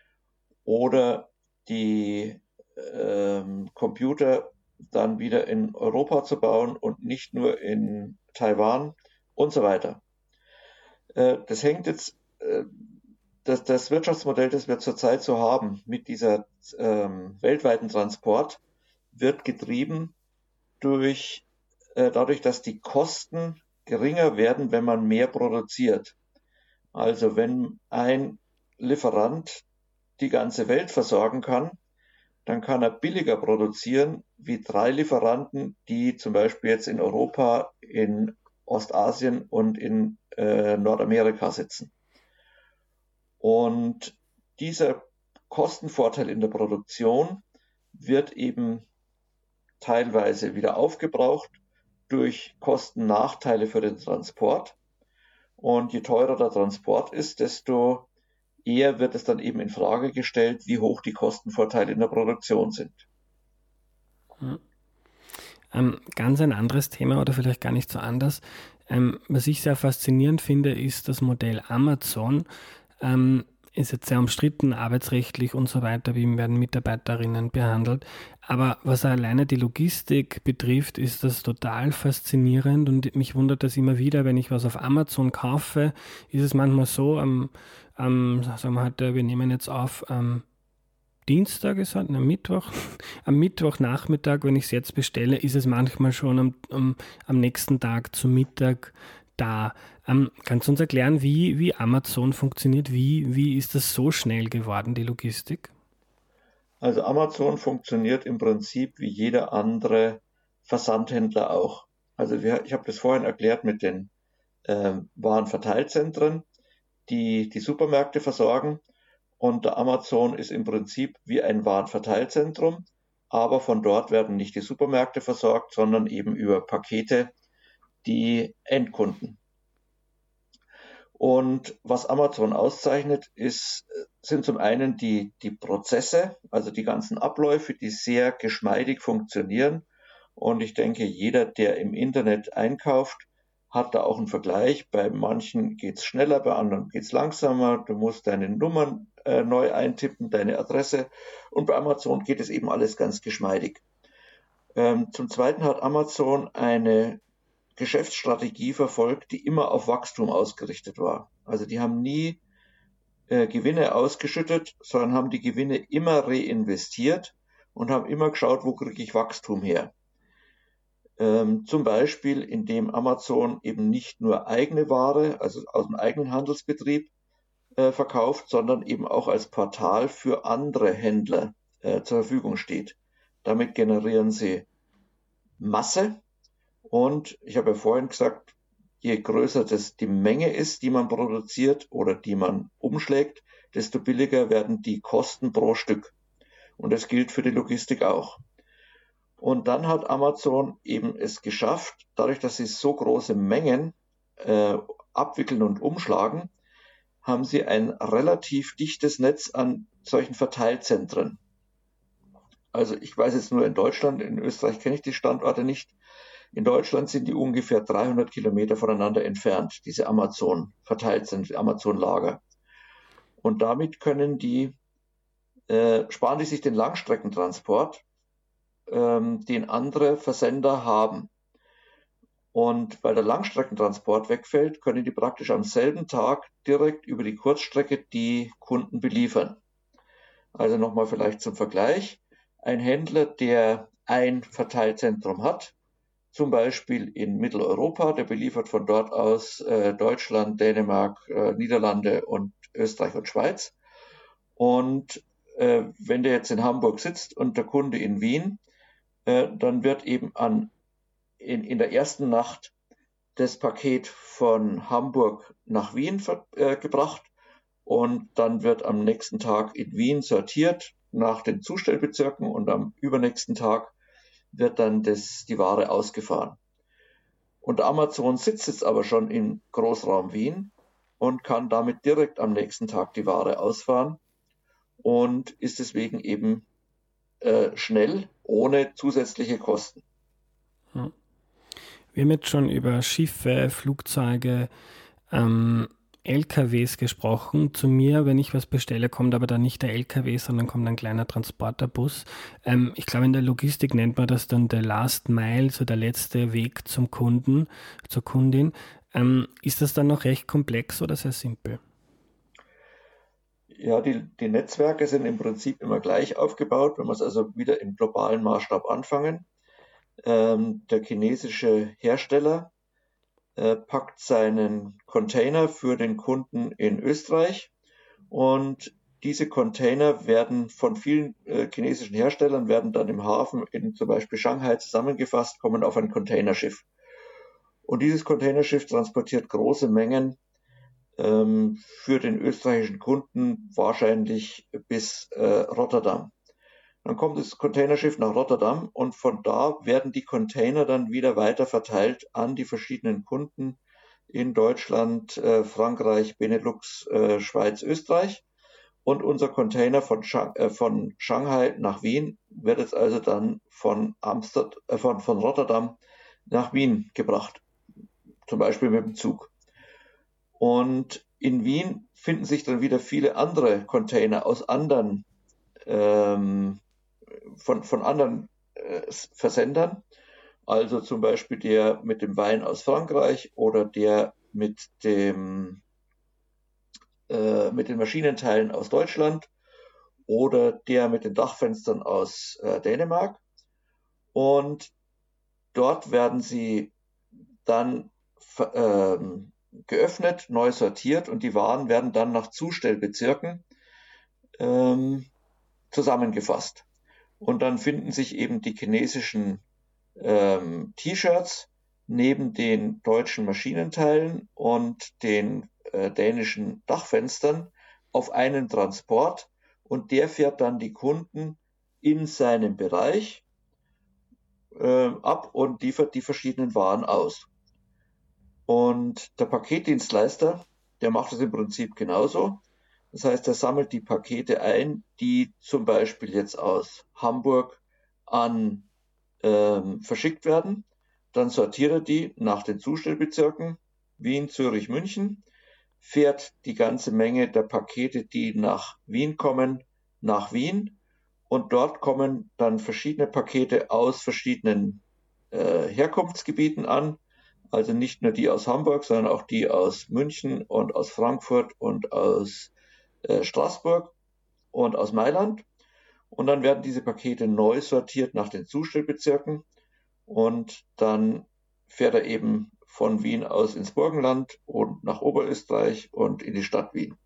Oder die ähm, Computer dann wieder in Europa zu bauen und nicht nur in Taiwan und so weiter. Äh, das hängt jetzt, äh, das, das Wirtschaftsmodell, das wir zurzeit so haben, mit dieser ähm, weltweiten Transport, wird getrieben durch, äh, dadurch, dass die Kosten geringer werden, wenn man mehr produziert. Also wenn ein Lieferant die ganze Welt versorgen kann, dann kann er billiger produzieren wie drei Lieferanten, die zum Beispiel jetzt in Europa, in Ostasien und in äh, Nordamerika sitzen. Und dieser Kostenvorteil in der Produktion wird eben teilweise wieder aufgebraucht durch Kostennachteile für den Transport. Und je teurer der Transport ist, desto eher wird es dann eben in Frage gestellt, wie hoch die Kostenvorteile in der Produktion sind. Hm. Ähm, ganz ein anderes Thema oder vielleicht gar nicht so anders. Ähm, was ich sehr faszinierend finde, ist das Modell Amazon. Ähm, ist jetzt sehr umstritten, arbeitsrechtlich und so weiter, wie werden Mitarbeiterinnen behandelt. Aber was alleine die Logistik betrifft, ist das total faszinierend und mich wundert das immer wieder, wenn ich was auf Amazon kaufe, ist es manchmal so, am, am sagen wir halt, wir nehmen jetzt auf, am Dienstag ist halt, am Mittwoch, am Mittwochnachmittag, wenn ich es jetzt bestelle, ist es manchmal schon am, am, am nächsten Tag zum Mittag da. Ähm, kannst du uns erklären, wie, wie Amazon funktioniert? Wie, wie ist das so schnell geworden, die Logistik? Also Amazon funktioniert im Prinzip wie jeder andere Versandhändler auch. Also wir, ich habe das vorhin erklärt mit den äh, Warenverteilzentren, die die Supermärkte versorgen. Und der Amazon ist im Prinzip wie ein Warenverteilzentrum, aber von dort werden nicht die Supermärkte versorgt, sondern eben über Pakete die Endkunden. Und was Amazon auszeichnet, ist, sind zum einen die, die Prozesse, also die ganzen Abläufe, die sehr geschmeidig funktionieren. Und ich denke, jeder, der im Internet einkauft, hat da auch einen Vergleich. Bei manchen geht's schneller, bei anderen geht's langsamer. Du musst deine Nummern äh, neu eintippen, deine Adresse. Und bei Amazon geht es eben alles ganz geschmeidig. Ähm, zum Zweiten hat Amazon eine Geschäftsstrategie verfolgt, die immer auf Wachstum ausgerichtet war. Also die haben nie äh, Gewinne ausgeschüttet, sondern haben die Gewinne immer reinvestiert und haben immer geschaut, wo kriege ich Wachstum her. Ähm, zum Beispiel, indem Amazon eben nicht nur eigene Ware, also aus dem eigenen Handelsbetrieb äh, verkauft, sondern eben auch als Portal für andere Händler äh, zur Verfügung steht. Damit generieren sie Masse. Und ich habe ja vorhin gesagt, je größer das die Menge ist, die man produziert oder die man umschlägt, desto billiger werden die Kosten pro Stück. Und das gilt für die Logistik auch. Und dann hat Amazon eben es geschafft, dadurch, dass sie so große Mengen äh, abwickeln und umschlagen, haben sie ein relativ dichtes Netz an solchen Verteilzentren. Also ich weiß jetzt nur in Deutschland, in Österreich kenne ich die Standorte nicht. In Deutschland sind die ungefähr dreihundert Kilometer voneinander entfernt, diese Amazon verteilt sind, Amazon-Lager. Und damit können die, äh, sparen die sich den Langstreckentransport, ähm, den andere Versender haben. Und weil der Langstreckentransport wegfällt, können die praktisch am selben Tag direkt über die Kurzstrecke die Kunden beliefern. Also nochmal vielleicht zum Vergleich. Ein Händler, der ein Verteilzentrum hat, zum Beispiel in Mitteleuropa, der beliefert von dort aus äh, Deutschland, Dänemark, äh, Niederlande und Österreich und Schweiz. Und äh, wenn der jetzt in Hamburg sitzt und der Kunde in Wien, äh, dann wird eben an, in, in der ersten Nacht das Paket von Hamburg nach Wien äh, gebracht und dann wird am nächsten Tag in Wien sortiert nach den Zustellbezirken und am übernächsten Tag wird dann das, die Ware ausgefahren. Und Amazon sitzt jetzt aber schon im Großraum Wien und kann damit direkt am nächsten Tag die Ware ausfahren und ist deswegen eben äh, schnell, ohne zusätzliche Kosten. Ja. Wir haben jetzt schon über Schiffe, Flugzeuge, ähm, L K Ws gesprochen. Zu mir, wenn ich was bestelle, kommt aber dann nicht der L K W, sondern kommt ein kleiner Transporterbus. Ähm, ich glaube, in der Logistik nennt man das dann der Last Mile, so der letzte Weg zum Kunden, zur Kundin. Ähm, ist das dann noch recht komplex oder sehr simpel? Ja, die, die Netzwerke sind im Prinzip immer gleich aufgebaut, wenn wir es also wieder im globalen Maßstab anfangen. Ähm, der chinesische Hersteller äh, packt seinen Container für den Kunden in Österreich und diese Container werden von vielen äh, chinesischen Herstellern, werden dann im Hafen in zum Beispiel Shanghai zusammengefasst, kommen auf ein Containerschiff. Und dieses Containerschiff transportiert große Mengen ähm, für den österreichischen Kunden wahrscheinlich bis äh, Rotterdam. Dann kommt das Containerschiff nach Rotterdam und von da werden die Container dann wieder weiter verteilt an die verschiedenen Kunden in Deutschland, äh, Frankreich, Benelux, äh, Schweiz, Österreich. Und unser Container von, Shang- äh, von Shanghai nach Wien wird jetzt also dann von, Amsterdam, äh, von, von Rotterdam nach Wien gebracht, zum Beispiel mit dem Zug. Und in Wien finden sich dann wieder viele andere Container aus anderen ähm, von, von anderen äh, Versendern, also zum Beispiel der mit dem Wein aus Frankreich oder der mit dem äh, mit den Maschinenteilen aus Deutschland oder der mit den Dachfenstern aus äh, Dänemark. Und dort werden sie dann ähm, geöffnet, neu sortiert und die Waren werden dann nach Zustellbezirken ähm, zusammengefasst. Und dann finden sich eben die chinesischen ähm, T-Shirts neben den deutschen Maschinenteilen und den äh, dänischen Dachfenstern auf einen Transport, und der fährt dann die Kunden in seinem Bereich äh, ab und liefert die verschiedenen Waren aus. Und der Paketdienstleister, der macht es im Prinzip genauso. Das heißt, er sammelt die Pakete ein, die zum Beispiel jetzt aus Hamburg an ähm, verschickt werden. Dann sortiert er die nach den Zustellbezirken Wien, Zürich, München, fährt die ganze Menge der Pakete, die nach Wien kommen, nach Wien, und dort kommen dann verschiedene Pakete aus verschiedenen äh, Herkunftsgebieten an. Also nicht nur die aus Hamburg, sondern auch die aus München und aus Frankfurt und aus äh, Straßburg und aus Mailand. Und dann werden diese Pakete neu sortiert nach den Zustellbezirken, und dann fährt er eben von Wien aus ins Burgenland und nach Oberösterreich und in die Stadt Wien.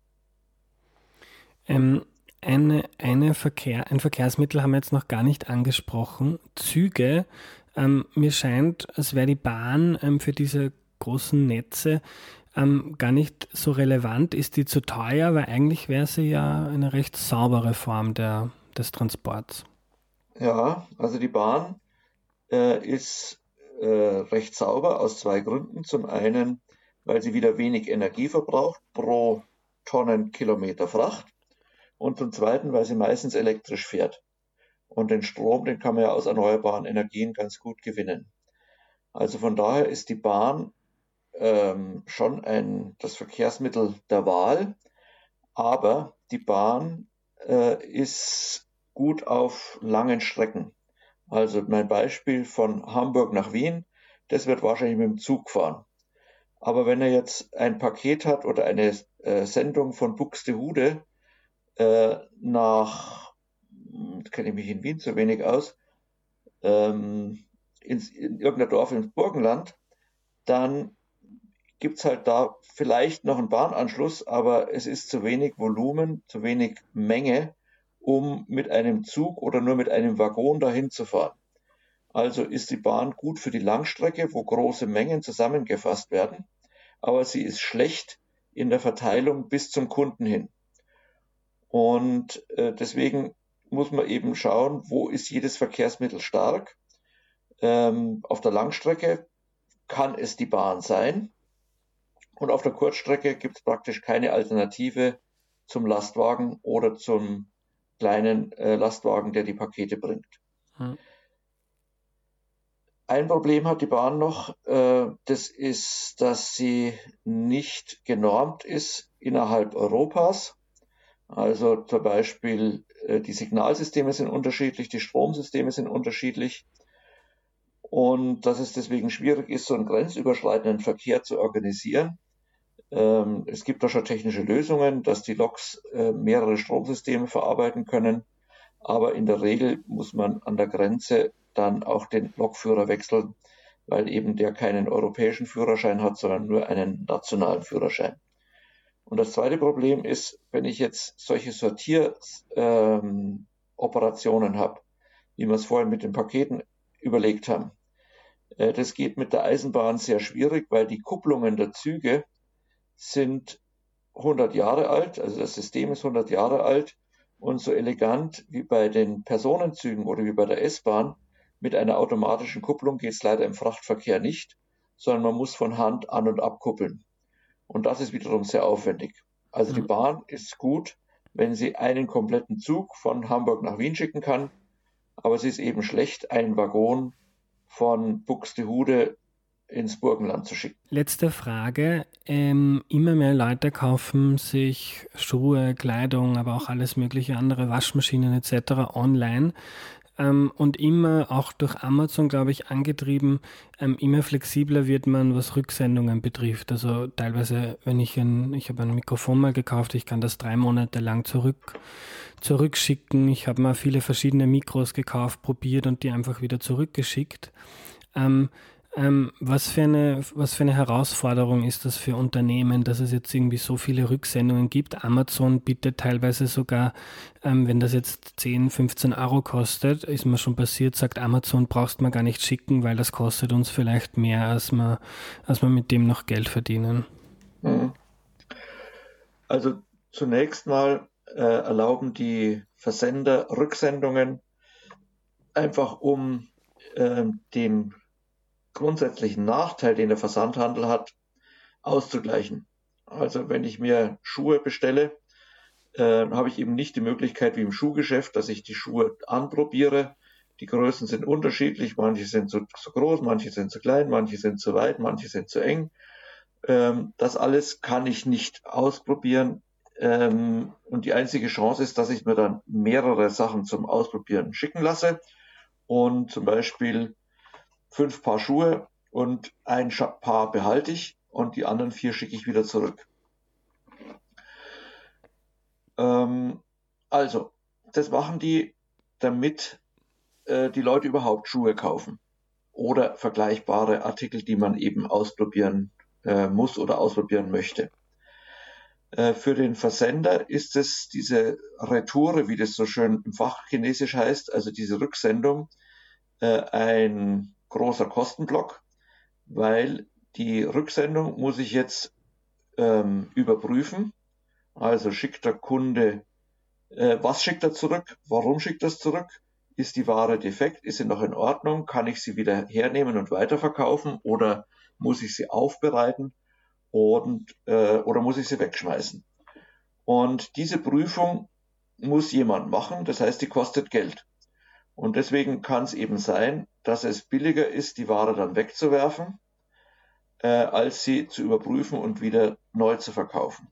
Ähm, eine, eine Verkehr, ein Verkehrsmittel haben wir jetzt noch gar nicht angesprochen. Züge. Ähm, mir scheint, als wäre die Bahn ähm, für diese großen Netze ähm, gar nicht so relevant. Ist die zu teuer? Weil eigentlich wäre sie ja eine recht saubere Form der, des Transports. Ja, also die Bahn äh, ist äh, recht sauber aus zwei Gründen. Zum einen, weil sie wieder wenig Energie verbraucht pro Tonnenkilometer Fracht, und zum zweiten, weil sie meistens elektrisch fährt. Und den Strom, den kann man ja aus erneuerbaren Energien ganz gut gewinnen. Also von daher ist die Bahn ähm, schon ein, das Verkehrsmittel der Wahl, aber die Bahn äh, ist gut auf langen Strecken. Also mein Beispiel von Hamburg nach Wien, das wird wahrscheinlich mit dem Zug fahren. Aber wenn er jetzt ein Paket hat oder eine äh, Sendung von Buxtehude äh, nach, kenne ich mich in Wien zu wenig aus, ähm, ins, in irgendein Dorf ins Burgenland, dann gibt's halt da vielleicht noch einen Bahnanschluss, aber es ist zu wenig Volumen, zu wenig Menge, um mit einem Zug oder nur mit einem Waggon dahin zu fahren. Also ist die Bahn gut für die Langstrecke, wo große Mengen zusammengefasst werden, aber sie ist schlecht in der Verteilung bis zum Kunden hin. Und äh, deswegen muss man eben schauen, wo ist jedes Verkehrsmittel stark. Ähm, auf der Langstrecke kann es die Bahn sein, und auf der Kurzstrecke gibt es praktisch keine Alternative zum Lastwagen oder zum kleinen äh, Lastwagen, der die Pakete bringt. Hm. Ein Problem hat die Bahn noch, äh, das ist, dass sie nicht genormt ist innerhalb Europas. Also zum Beispiel äh, die Signalsysteme sind unterschiedlich, die Stromsysteme sind unterschiedlich, und dass es deswegen schwierig ist, so einen grenzüberschreitenden Verkehr zu organisieren. Ähm, es gibt da schon technische Lösungen, dass die Loks äh, mehrere Stromsysteme verarbeiten können, aber in der Regel muss man an der Grenze dann auch den Lokführer wechseln, weil eben der keinen europäischen Führerschein hat, sondern nur einen nationalen Führerschein. Und das zweite Problem ist, wenn ich jetzt solche Sortieroperationen ähm, habe, wie wir es vorhin mit den Paketen überlegt haben, äh, das geht mit der Eisenbahn sehr schwierig, weil die Kupplungen der Züge sind hundert Jahre alt, also das System ist hundert Jahre alt, und so elegant wie bei den Personenzügen oder wie bei der S-Bahn mit einer automatischen Kupplung geht es leider im Frachtverkehr nicht, sondern man muss von Hand an- und abkuppeln. Und das ist wiederum sehr aufwendig. Also die Bahn ist gut, wenn sie einen kompletten Zug von Hamburg nach Wien schicken kann, aber sie ist eben schlecht, einen Waggon von Buxtehude ins Burgenland zu schicken. Letzte Frage. Ähm, immer mehr Leute kaufen sich Schuhe, Kleidung, aber auch alles mögliche andere, Waschmaschinen et cetera online. Ähm, und immer auch durch Amazon, glaube ich, angetrieben, ähm, immer flexibler wird man, was Rücksendungen betrifft. Also teilweise, wenn ich ein, ich habe ein Mikrofon mal gekauft, ich kann das drei Monate lang zurück, zurückschicken. Ich habe mal viele verschiedene Mikros gekauft, probiert und die einfach wieder zurückgeschickt. Ähm, Ähm, was für eine, was für eine Herausforderung ist das für Unternehmen, dass es jetzt irgendwie so viele Rücksendungen gibt? Amazon bietet teilweise sogar, ähm, wenn das jetzt zehn, fünfzehn Euro kostet, ist mir schon passiert, sagt Amazon, brauchst man gar nicht schicken, weil das kostet uns vielleicht mehr, als wir, als wir mit dem noch Geld verdienen. Mhm. Also zunächst mal äh, erlauben die Versender Rücksendungen einfach, um äh, den grundsätzlichen Nachteil, den der Versandhandel hat, auszugleichen. Also wenn ich mir Schuhe bestelle, äh, habe ich eben nicht die Möglichkeit wie im Schuhgeschäft, dass ich die Schuhe anprobiere. Die Größen sind unterschiedlich, manche sind zu, zu groß, manche sind zu klein, manche sind zu weit, manche sind zu eng. Ähm, das alles kann ich nicht ausprobieren. Ähm, und die einzige Chance ist, dass ich mir dann mehrere Sachen zum Ausprobieren schicken lasse und zum Beispiel fünf Paar Schuhe und ein Paar behalte ich und die anderen vier schicke ich wieder zurück. Ähm, also, das machen die, damit äh, die Leute überhaupt Schuhe kaufen oder vergleichbare Artikel, die man eben ausprobieren äh, muss oder ausprobieren möchte. Äh, für den Versender ist es diese Retoure, wie das so schön im Fachchinesisch heißt, also diese Rücksendung, äh, ein großer Kostenblock, weil die Rücksendung muss ich jetzt ähm, überprüfen. Also schickt der Kunde, äh, was schickt er zurück? Warum schickt er es zurück? Ist die Ware defekt? Ist sie noch in Ordnung? Kann ich sie wieder hernehmen und weiterverkaufen? Oder muss ich sie aufbereiten? Und, äh, oder muss ich sie wegschmeißen? Und diese Prüfung muss jemand machen. Das heißt, die kostet Geld. Und deswegen kann es eben sein, dass es billiger ist, die Ware dann wegzuwerfen, äh, als sie zu überprüfen und wieder neu zu verkaufen.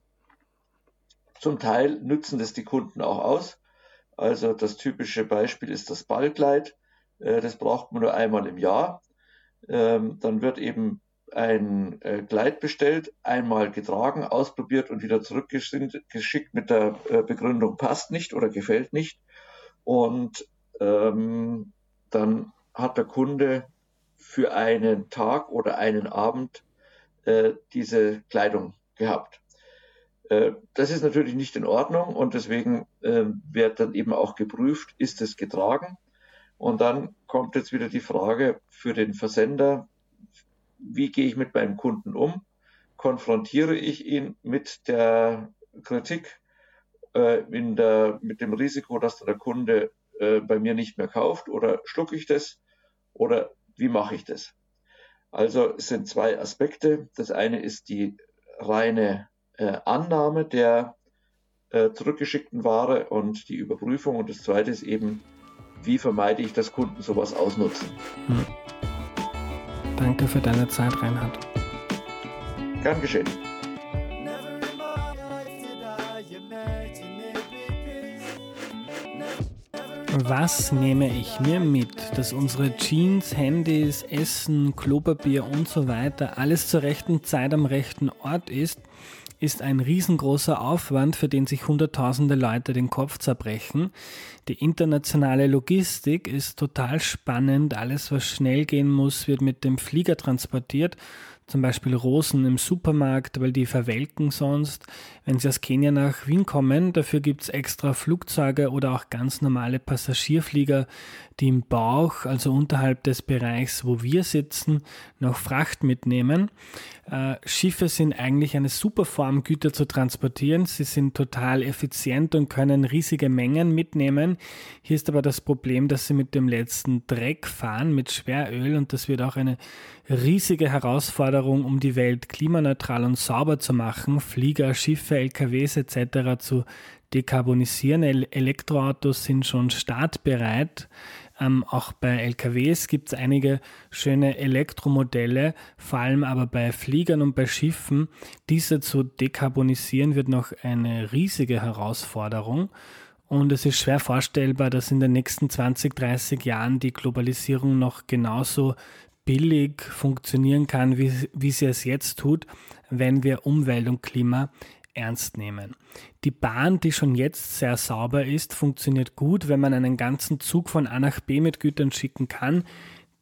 Zum Teil nützen das die Kunden auch aus. Also das typische Beispiel ist das Ballkleid. Äh, das braucht man nur einmal im Jahr. Ähm, dann wird eben ein äh, Kleid bestellt, einmal getragen, ausprobiert und wieder zurückgeschickt mit der äh, Begründung passt nicht oder gefällt nicht. Und ähm, dann hat der Kunde für einen Tag oder einen Abend äh, diese Kleidung gehabt. Äh, das ist natürlich nicht in Ordnung und deswegen äh, wird dann eben auch geprüft, ist es getragen? Und dann kommt jetzt wieder die Frage für den Versender, wie gehe ich mit meinem Kunden um? Konfrontiere ich ihn mit der Kritik, äh, in der, mit dem Risiko, dass der Kunde äh, bei mir nicht mehr kauft, oder schlucke ich das oder wie mache ich das? Also es sind zwei Aspekte. Das eine ist die reine äh, Annahme der äh, zurückgeschickten Ware und die Überprüfung, und das zweite ist eben, wie vermeide ich, dass Kunden sowas ausnutzen. Hm. Danke für deine Zeit, Reinhard. Gern geschehen. Was nehme ich mir mit, dass unsere Jeans, Handys, Essen, Klopapier und so weiter alles zur rechten Zeit am rechten Ort ist, ist ein riesengroßer Aufwand, für den sich hunderttausende Leute den Kopf zerbrechen. Die internationale Logistik ist total spannend. Alles, was schnell gehen muss, wird mit dem Flieger transportiert. Zum Beispiel Rosen im Supermarkt, weil die verwelken sonst. Wenn sie aus Kenia nach Wien kommen, dafür gibt's extra Flugzeuge oder auch ganz normale Passagierflieger, die im Bauch, also unterhalb des Bereichs, wo wir sitzen, noch Fracht mitnehmen. Äh, Schiffe sind eigentlich eine super Form, Güter zu transportieren. Sie sind total effizient und können riesige Mengen mitnehmen. Hier ist aber das Problem, dass sie mit dem letzten Dreck fahren, mit Schweröl, und das wird auch eine riesige Herausforderung, um die Welt klimaneutral und sauber zu machen, Flieger, Schiffe, L K Ws et cetera zu dekarbonisieren. Elektroautos sind schon startbereit. Ähm, auch bei L K Ws gibt es einige schöne Elektromodelle, vor allem aber bei Fliegern und bei Schiffen. Diese zu dekarbonisieren wird noch eine riesige Herausforderung. Und es ist schwer vorstellbar, dass in den nächsten zwanzig, dreißig Jahren die Globalisierung noch genauso billig funktionieren kann, wie, wie sie es jetzt tut, wenn wir Umwelt und Klima ernst nehmen. Die Bahn, die schon jetzt sehr sauber ist, funktioniert gut, wenn man einen ganzen Zug von A nach B mit Gütern schicken kann.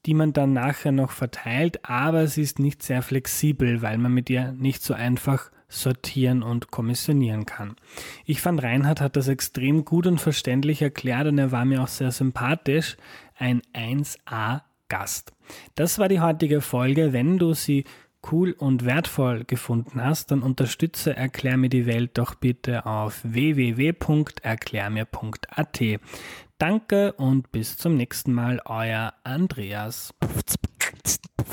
die man dann nachher noch verteilt, aber sie ist nicht sehr flexibel, weil man mit ihr nicht so einfach sortieren und kommissionieren kann. Ich fand, Reinhard hat das extrem gut und verständlich erklärt und er war mir auch sehr sympathisch. Ein eins A Gast. Das war die heutige Folge. Wenn du sie cool und wertvoll gefunden hast, dann unterstütze Erklär mir die Welt doch bitte auf w w w punkt erklärmir punkt a t. Danke und bis zum nächsten Mal, euer Andreas.